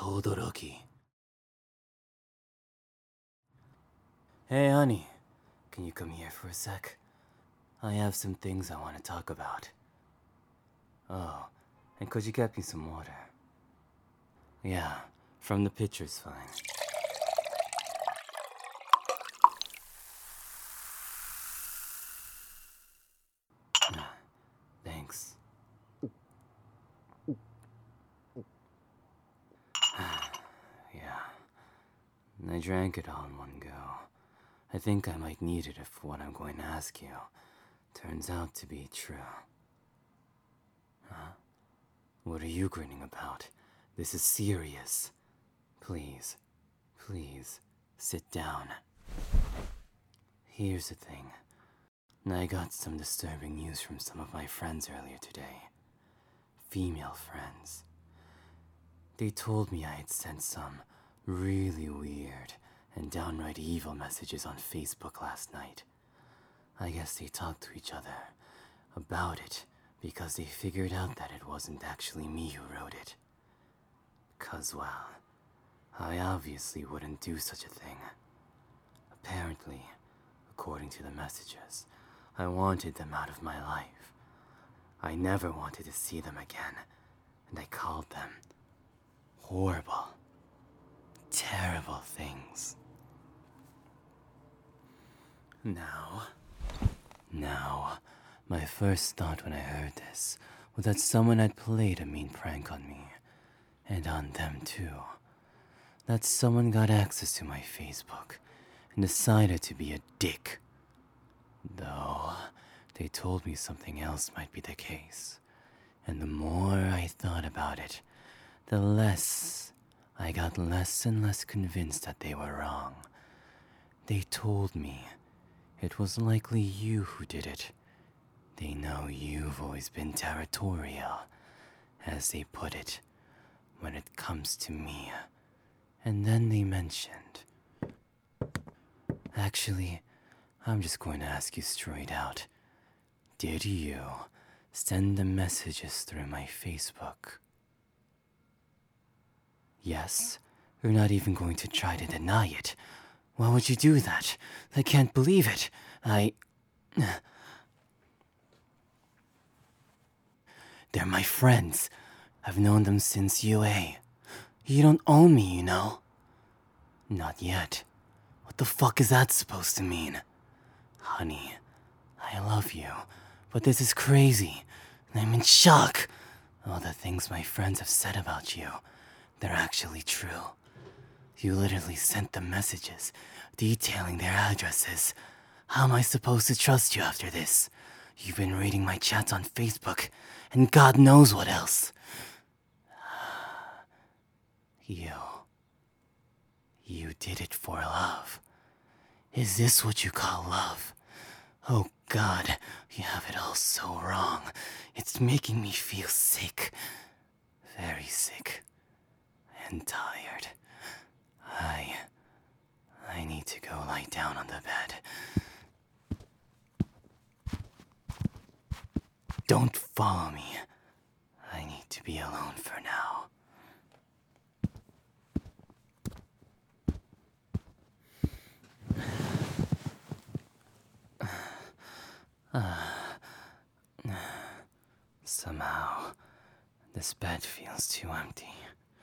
Todoroki. Hey, honey. Can you come here for a sec? I have some things I want to talk about. Oh, and could you get me some water? Yeah, from the pitcher's fine. Thanks. Yeah. I drank it all in one go. I think I might need it if what I'm going to ask you turns out to be true. Huh? What are you grinning about? This is serious. Please, please, sit down. Here's the thing. I got some disturbing news from some of my friends earlier today. Female friends. They told me I had sent some really weird and downright evil messages on Facebook last night. I guess they talked to each other about it because they figured out that it wasn't actually me who wrote it. 'Cause, well, I obviously wouldn't do such a thing. Apparently, according to the messages, I wanted them out of my life. I never wanted to see them again, and I called them horrible, terrible things. Now, my first thought when I heard this was that someone had played a mean prank on me, and on them too. That someone got access to my Facebook and decided to be a dick. Though, they told me something else might be the case. And the more I thought about it, the less I got less and less convinced that they were wrong. They told me it was likely you who did it. They know you've always been territorial, as they put it, when it comes to me. And then they mentioned... Actually, I'm just going to ask you straight out. Did you send the messages through my Facebook? Yes? You're not even going to try to deny it. Why would you do that? I can't believe it. They're my friends. I've known them since UA. You don't own me, you know? Not yet. What the fuck is that supposed to mean? Honey, I love you, but this is crazy. I'm in shock. All the things my friends have said about you, they're actually true. You literally sent them messages detailing their addresses. How am I supposed to trust you after this? You've been reading my chats on Facebook, and God knows what else. You did it for love. Is this what you call love? Oh God, you have it all so wrong. It's making me feel sick. Very sick. And tired. I need to go lie down on the bed. Don't follow me. I need to be alone for now. Somehow, this bed feels too empty.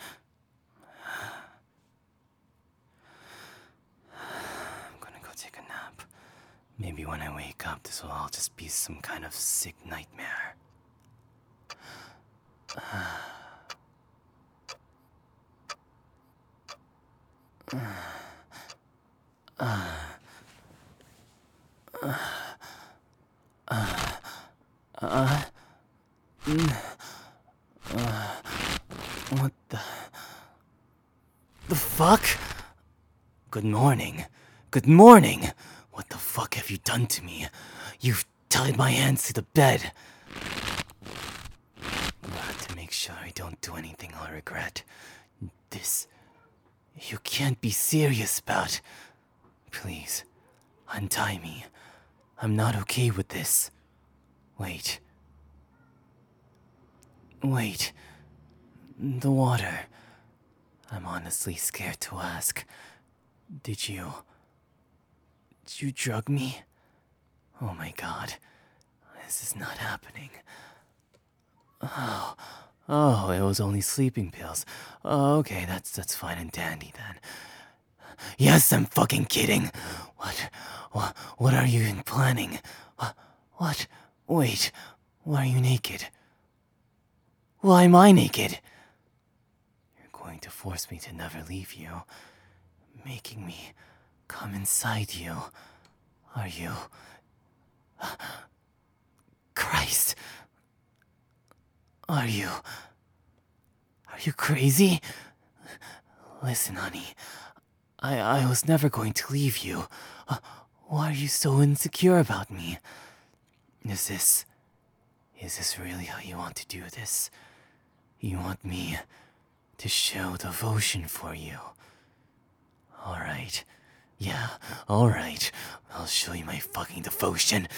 I'm gonna go take a nap. Maybe when I wake up, this will all just be some kind of sick nightmare. What the fuck? Good morning. Good morning. What the fuck have you done to me? You've tied my hands to the bed. To make sure I don't do anything I'll regret. This... You can't be serious about. Please, untie me. I'm not okay with this. Wait. The water. I'm honestly scared to ask. Did you drug me? Oh my god. This is not happening. Oh, it was only sleeping pills. Oh, okay, that's fine and dandy then. Yes, I'm fucking kidding. What are you even planning? What? Wait, why are you naked? Why am I naked? You're going to force me to never leave you, making me come inside you. Are you? Christ. Are you crazy? Listen, honey. I was never going to leave you. Why are you so insecure about me? Is this really how you want to do this? You want me to show devotion for you? Alright. Yeah, alright. I'll show you my fucking devotion.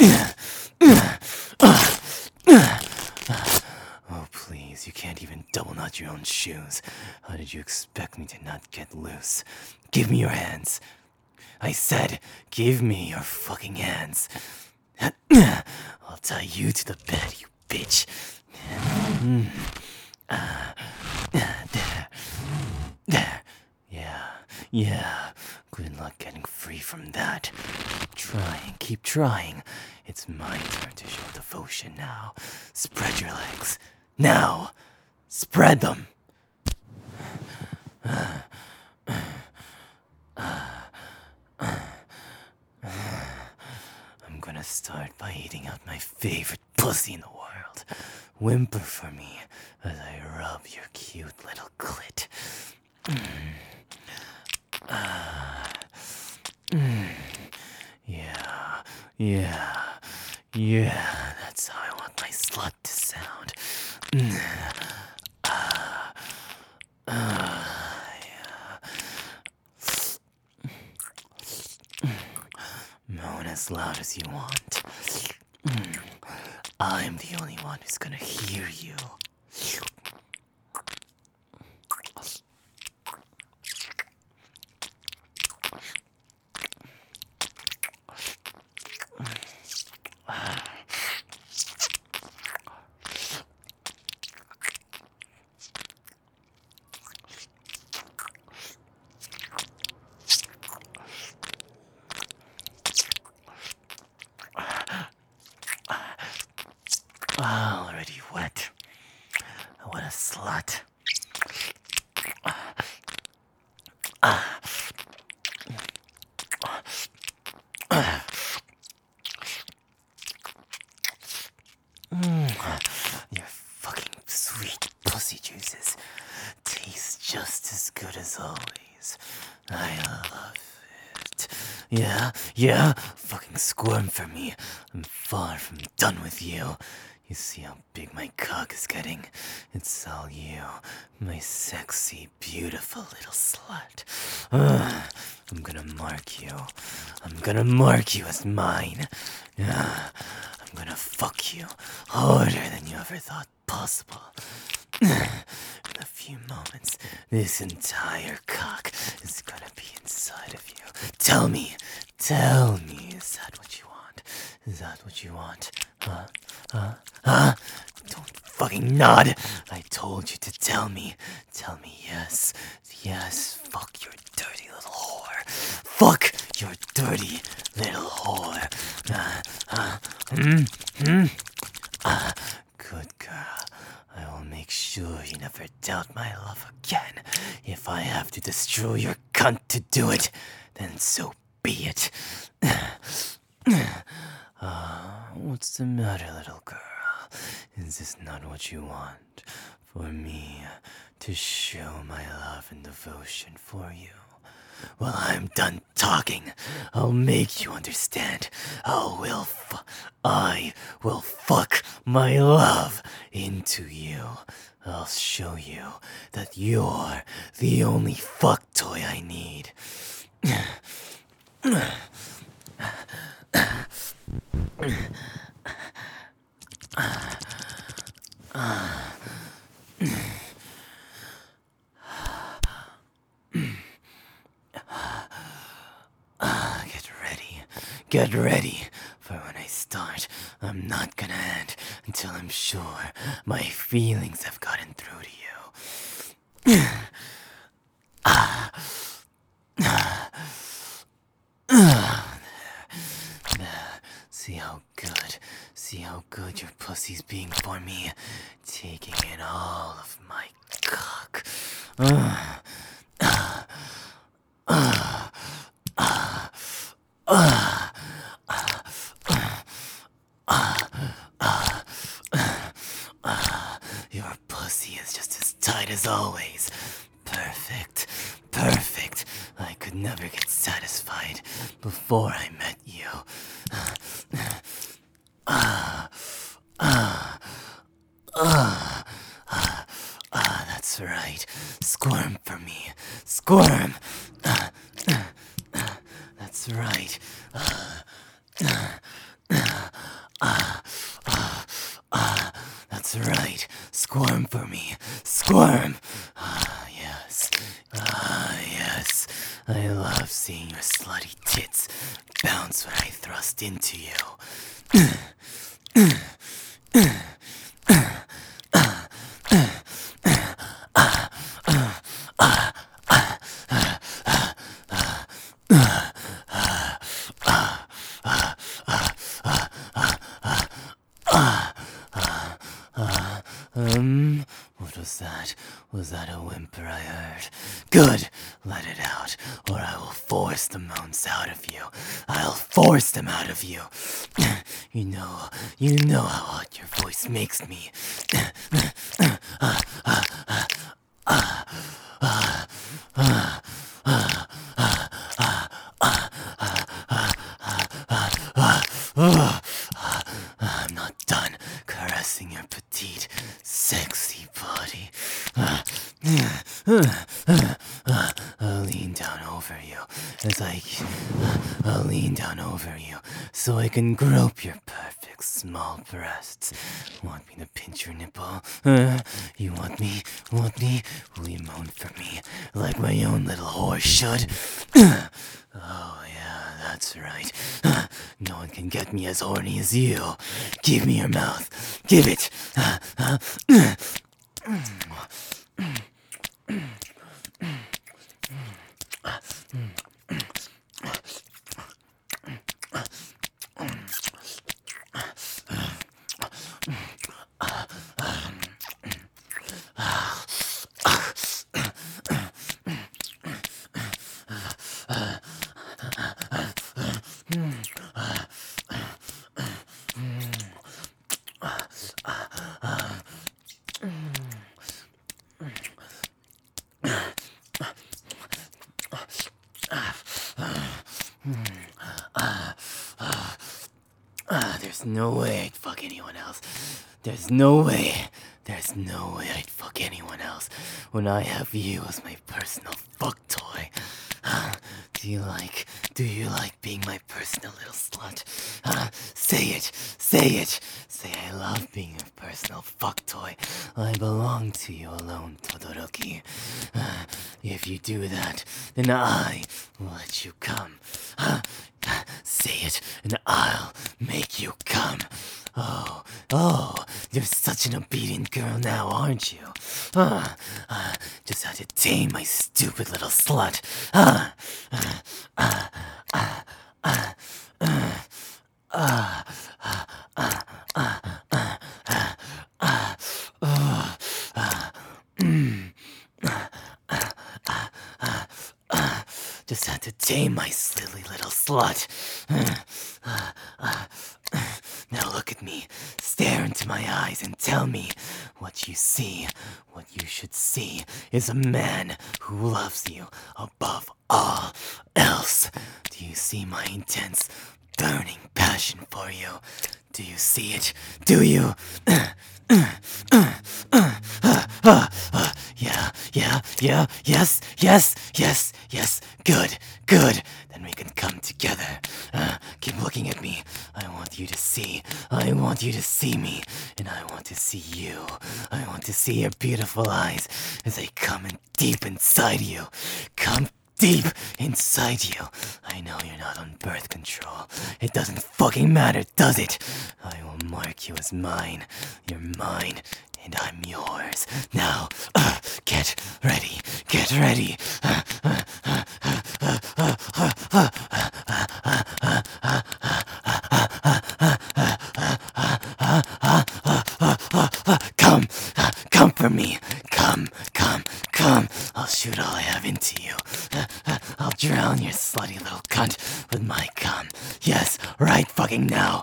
Oh, please, you can't even double knot your own shoes. How did you expect me to not get loose? Give me your hands. I said, give me your fucking hands. I'll tie you to the bed, you bitch. There. Yeah. Good luck getting free from that. Keep trying. It's my turn to show devotion now. Spread your legs. Now! Spread them! I'm gonna start by eating out my favorite pussy in the world. Whimper for me as I rub your cute little clit. Yeah, that's how I want my slut to sound. Moan as loud as you want. I'm the only one who's gonna hear you. Already wet. What a slut. Your fucking sweet pussy juices taste just as good as always. I love it. Yeah, fucking squirm for me. I'm far from done with you. You see how big my cock is getting? It's all you, my sexy, beautiful little slut. I'm gonna mark you. I'm gonna mark you as mine. I'm gonna fuck you harder than you ever thought possible. In a few moments, this entire cock is gonna be inside of you. Tell me, is that what you want? Is that what you want? Huh? Don't fucking nod. I told you to tell me. Tell me yes. Yes, fuck your dirty little whore. Fuck your dirty little whore. Good girl. I will make sure you never doubt my love again. If I have to destroy your cunt to do it, then so be it. What's the matter, little girl? Is this not what you want? For me to show my love and devotion for you? Well, I'm done talking. I'll make you understand. I will fuck my love into you. I'll show you that you're the only fuck toy I need. get ready, for when I start, I'm not gonna end until I'm sure my feelings have gotten through to you. See how good your pussy's being for me, taking in all of my cock. Your pussy is just as tight as always. Perfect. Perfect. I could never get satisfied before I met you. That's right. Squirm for me. Squirm. That's right. That's right. Squirm for me. Squirm. Yes. Yes. I love seeing your slutty tits bounce when I thrust into you. What was that? Was that a whimper I heard? Good! Let it out, or I will force the moans out of you. I'll force them out of you. You know how hot your voice makes me. I'm not done caressing your petite, sexy body. I'll lean down over you I'll lean down over you so I can grope your perfect small breasts. Want me to pinch your nipple? You want me? Will you moan for me like my own little whore should? Oh yeah, that's right. No one can get me as horny as you. Give me your mouth. Give it. There's no way I'd fuck anyone else. There's no way I'd fuck anyone else when I have you as my personal fuck toy. Do you like being my personal little slut? Say it. Say I love being your personal fuck toy. I belong to you alone, Todoroki. If you do that, then I will let you come. Say it, and I'll make you come. Oh, you're such an obedient girl now, aren't you? Just had to tame my stupid little slut. Just had to tame my silly little slut. Now look at me, stare into my eyes and tell me what you see. What you should see is a man who loves you above all else. Do you see my intense, burning passion for you? Do you see it? Do you? Yes. Good. Then we can come together. Keep looking at me. I want you to see me, and I want to see you. I want to see your beautiful eyes as they come in deep inside you. Come deep inside you. I know you're not on birth control. It doesn't fucking matter, does it? I will mark you as mine. You're mine, and I'm yours. Now, get ready. Get ready. Come, come for me. Come, come, come. I'll shoot all I have into you. I'll drown your slutty little cunt with my cum. Yes, right fucking now.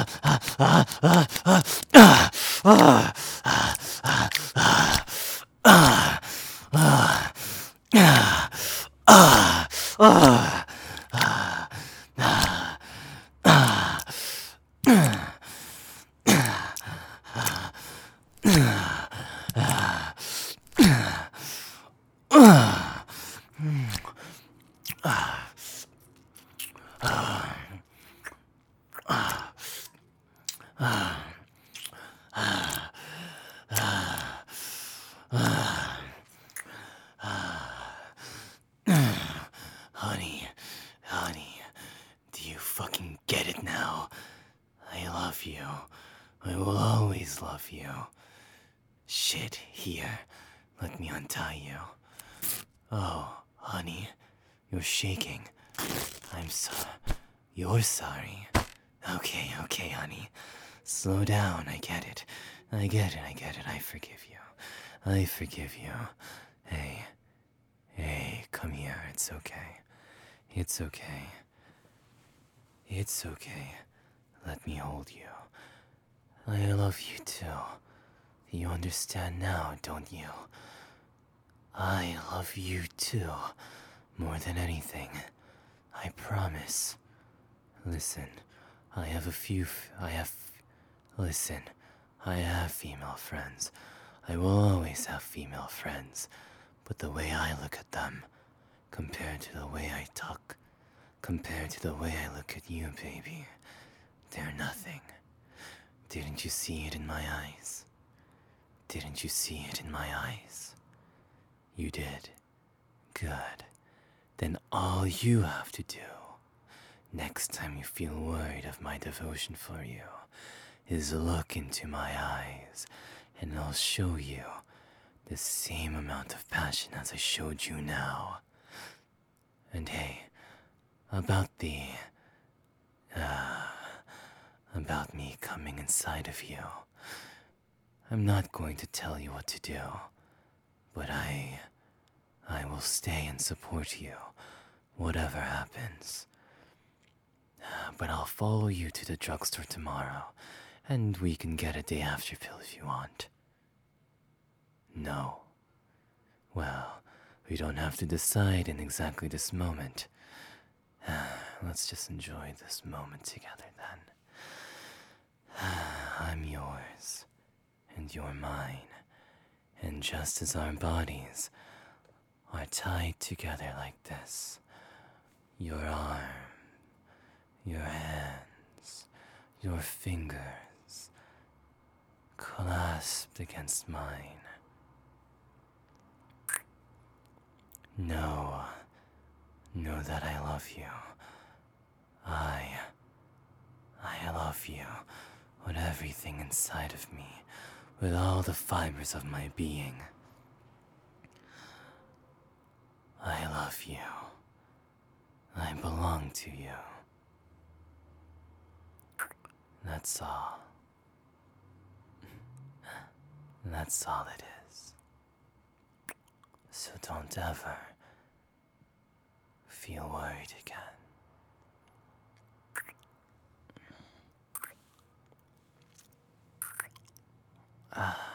Honey, honey, do you fucking get it now? I love you. I will always love you. Shit, here. Let me untie you. Oh, honey, you're shaking. I'm You're sorry. Okay, okay, honey. Slow down, I get it. I get it, I get it. I forgive you. I forgive you. Hey, come here. It's okay. It's okay. It's okay. Let me hold you. I love you too. You understand now, don't you? I love you too. More than anything. I promise. Listen, Listen, I have female friends. I will always have female friends. But the way I look at them, compared to the way I talk, compared to the way I look at you, baby, they're nothing. Didn't you see it in my eyes? Didn't you see it in my eyes? You did. Good. Then all you have to do, next time you feel worried of my devotion for you, is look into my eyes, and I'll show you the same amount of passion as I showed you now. And hey, about me coming inside of you, I'm not going to tell you what to do, but I will stay and support you, whatever happens. But I'll follow you to the drugstore tomorrow, and we can get a day after pill if you want. No. Well, we don't have to decide in exactly this moment. Let's just enjoy this moment together then. I'm yours, and you're mine. And just as our bodies are tied together like this, your arm, your hands, your fingers clasped against mine. Know that I love you. I love you with everything inside of me, with all the fibers of my being. I love you. I belong to you. That's all. That's all it is. So don't ever feel worried again. Ah.